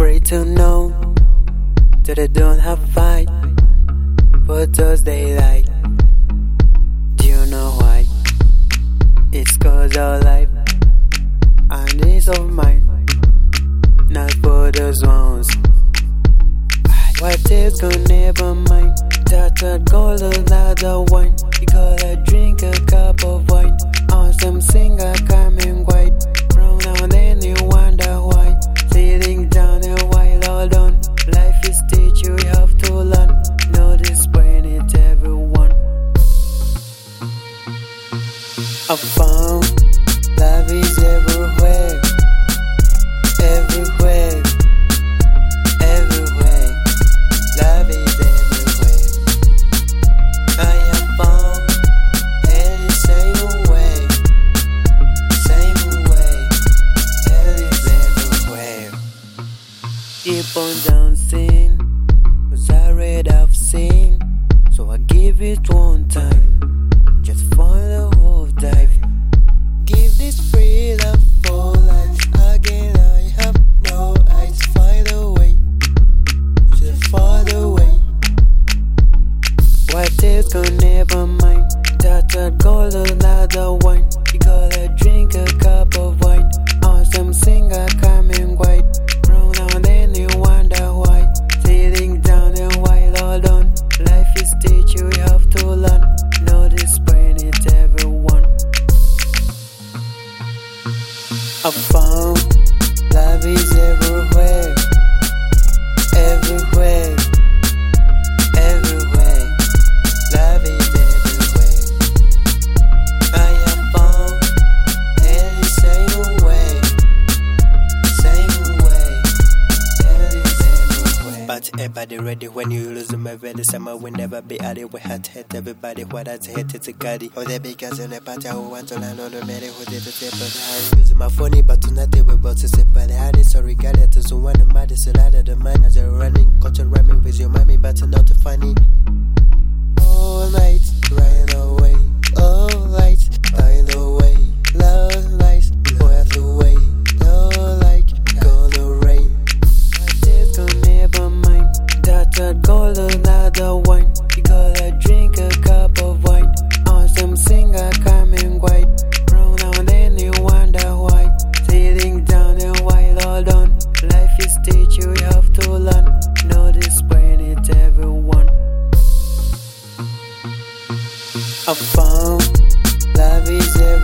great to know that I don't have fight for those they like. Do you know why? It's cause our life and it's of mine, not for those ones. What is gonna never mind? That a gold another wine. You gotta drink a cup of wine. Awesome singer coming white. From now and then you wonder why. Sitting down a while all done. Life is teach you have to learn. Notice when it's everyone. I found love is everywhere. Everywhere. Everywhere. Love is everywhere. I have found it the same way. Same way. It is everywhere. Keep on dancing, 'cause I read I've seen. So I give it one time. Just for the whole dive. Give this free love for life. Again I have no eyes. Find a way. Just find a way. What is gonna never mind? That a gold another wine. You gotta drink a cup of wine. Awesome singer coming white. From now and then you wonder why. Sitting down a while all done. Life is teach you have to learn. Notice when it's everyone. I found love is everywhere. Everywhere. Everywhere. Love is everywhere. I have found it the same way. Same way. It is everywhere. But everybody ready when you lose my ready. Summer will never be at it. We had to hit everybody. What I hit it's a gutty. Oh, they because in the party who want to land on the matter who did the tip. But I use my phone, but tonight they were about to sit. But I had it, sorry, got it to someone. The mother said out of the mind as a running. Got to rhyming with your mommy, but not too funny. All night, running away. All lights, dying away. Love lights, worth away. No like, gonna rain. What is gonna never mind? That a gold another wine. You gotta drink a cup of wine. Awesome singer coming white. From now and then you wonder why. Sitting down a while all done. Life is teach you have to learn. Notice when it's everyone. I found love is everywhere.